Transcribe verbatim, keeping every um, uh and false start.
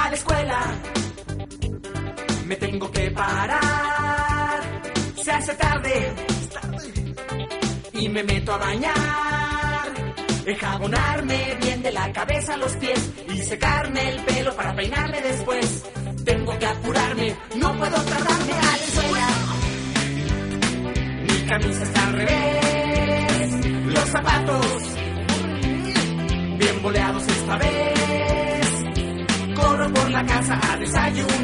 a la escuela. Me tengo que parar. Se hace tarde y me meto a bañar. Enjabonarme bien de la cabeza a los pies y secarme el pelo para peinarme después. Tengo que apurarme, no puedo tardarme a la escuela. Mi camisa está al revés, los zapatos bien boleados esta vez. Corro por la casa a desayunar.